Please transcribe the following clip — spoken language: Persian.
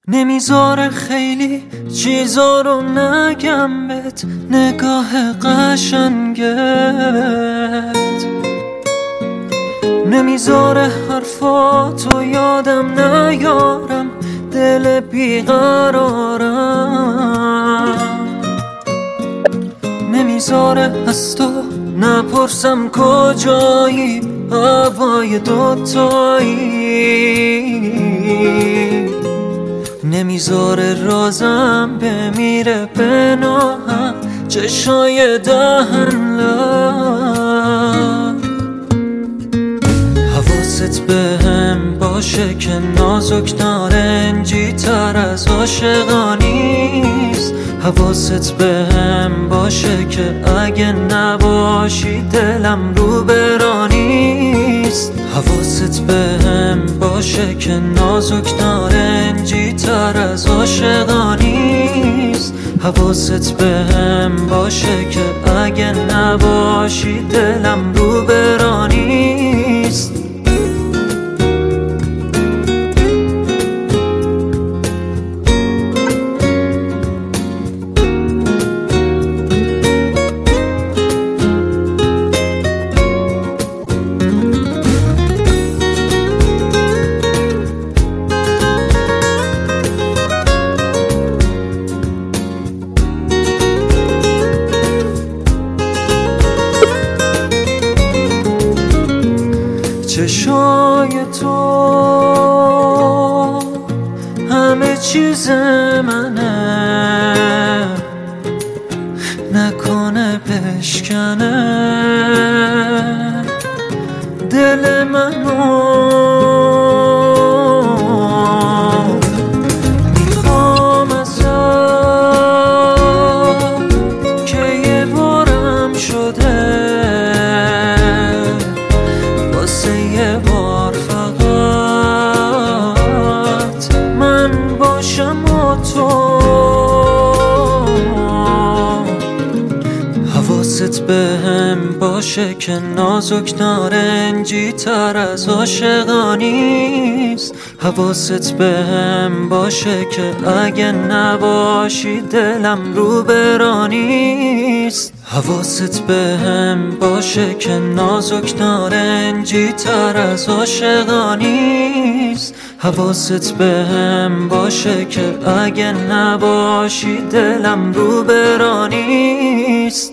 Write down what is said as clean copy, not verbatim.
نمیذاره خیلی چیزا رو نگم بهت، نگاه قشنگت نمیذاره حرفاتو یادم نیارم، دل بیقرارم نمیذاره از تو نپرسم کجایی، هوای دوتایی نمیذاره رازم بمیره پناهم، چشای دهن لب حواست بهم باشه که نازک نارنجی تر از عاشقانیست، حواست بهم باشه که اگه نباشی دلم رو برانیست، حواست بهم باشه که نازک نارنجی تر از عاشقانیست، حواست بهم باشه که اگه نباشی دلم رو برانیست. چشای تو همه چیز منه، نکنه بشکنه دل منو، میخوام ازت که یه بارم شده یه بار فقط من باشم و تو، حواست بهم باشه که نازک نارنجی تر از عاشقانیست، حواست بهم باشه که اگه نباشی دلم رو برانیست، حواست بهم باشه که نازک نارنجی تر از عاشقانیست، حواست بهم باشه که اگه نباشی دلم رو برانیست.